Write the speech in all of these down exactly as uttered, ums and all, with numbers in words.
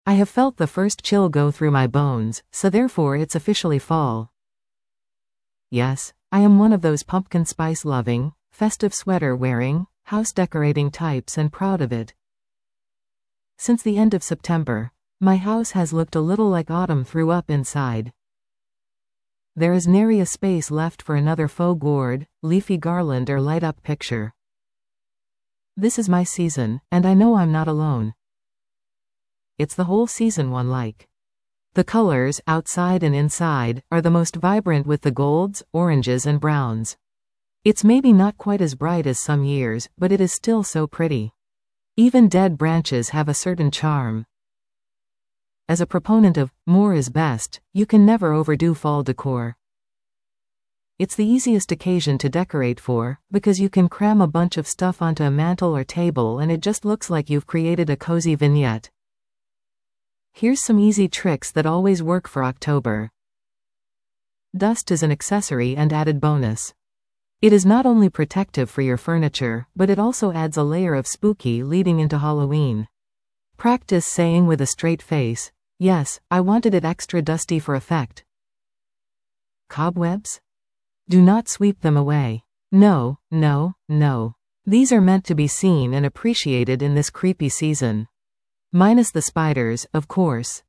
I have felt the first chill go through my bones, so therefore it's officially fall. Yes, I am one of those pumpkin spice loving, festive sweater wearing, house decorating types and proud of it. Since the end of September, my house has looked a little like autumn threw up inside. There is nary a space left for another faux gourd, leafy garland or light-up picture. This is my season, and I know I'm not alone. It's the whole season one like. The colors, outside and inside, are the most vibrant with the golds, oranges and browns. It's maybe not quite as bright as some years, but it is still so pretty. Even dead branches have a certain charm. As a proponent of more is best, you can never overdo fall decor. It's the easiest occasion to decorate for, because you can cram a bunch of stuff onto a mantle or table and it just looks like you've created a cozy vignette. Here's some easy tricks that always work for October. Dust is an accessory and added bonus. It is not only protective for your furniture, but it also adds a layer of spooky leading into Halloween. Practice saying with a straight face, "Yes, I wanted it extra dusty for effect." Cobwebs? Do not sweep them away. No, no, no. These are meant to be seen and appreciated in this creepy season. Minus the spiders, of course.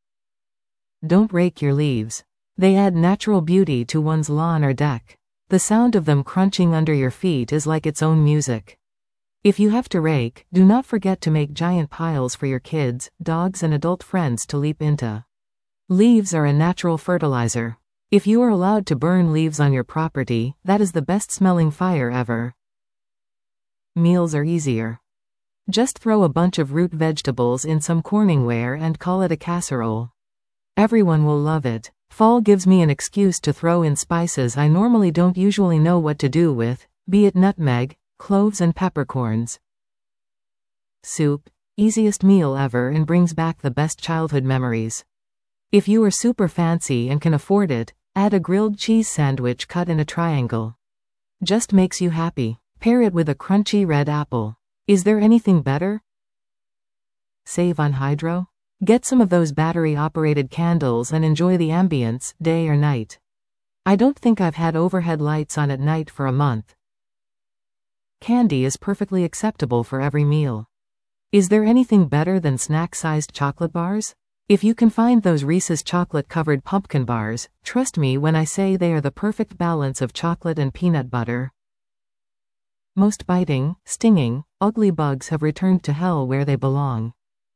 Don't rake your leaves. They add natural beauty to one's lawn or deck. The sound of them crunching under your feet is like its own music. If you have to rake, do not forget to make giant piles for your kids, dogs and adult friends to leap into. Leaves are a natural fertilizer. If you are allowed to burn leaves on your property, that is the best smelling fire ever. Meals are easier. Just throw a bunch of root vegetables in some Corningware and call it a casserole. Everyone will love it. Fall gives me an excuse to throw in spices I normally don't usually know what to do with, be it nutmeg, cloves and peppercorns. Soup, easiest meal ever and brings back the best childhood memories. If you are super fancy and can afford it, add a grilled cheese sandwich cut in a triangle. Just makes you happy. Pair it with a crunchy red apple. Is there anything better? Save on hydro? Get some of those battery-operated candles and enjoy the ambience, day or night. I don't think I've had overhead lights on at night for a month. Candy is perfectly acceptable for every meal. Is there anything better than snack-sized chocolate bars? If you can find those Reese's chocolate-covered pumpkin bars, trust me when I say they are the perfect balance of chocolate and peanut butter. Most biting, stinging, ugly bugs have returned to hell where they belong.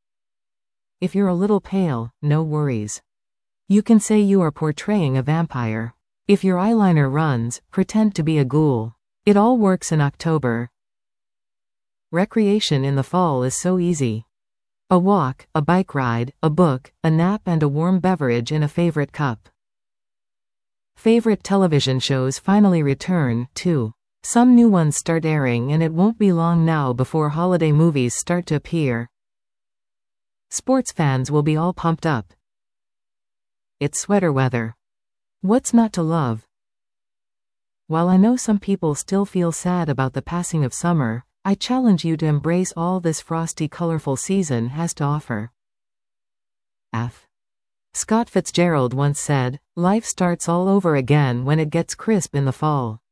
If you're a little pale, no worries. You can say you are portraying a vampire. If your eyeliner runs, pretend to be a ghoul. It all works in October. Recreation in the fall is so easy. A walk, a bike ride, a book, a nap and a warm beverage in a favorite cup. Favorite television shows finally return, too. Some new ones start airing and it won't be long now before holiday movies start to appear. Sports fans will be all pumped up. It's sweater weather. What's not to love? While I know some people still feel sad about the passing of summer, I challenge you to embrace all this frosty, colorful season has to offer. F. Scott Fitzgerald once said, "Life starts all over again when it gets crisp in the fall."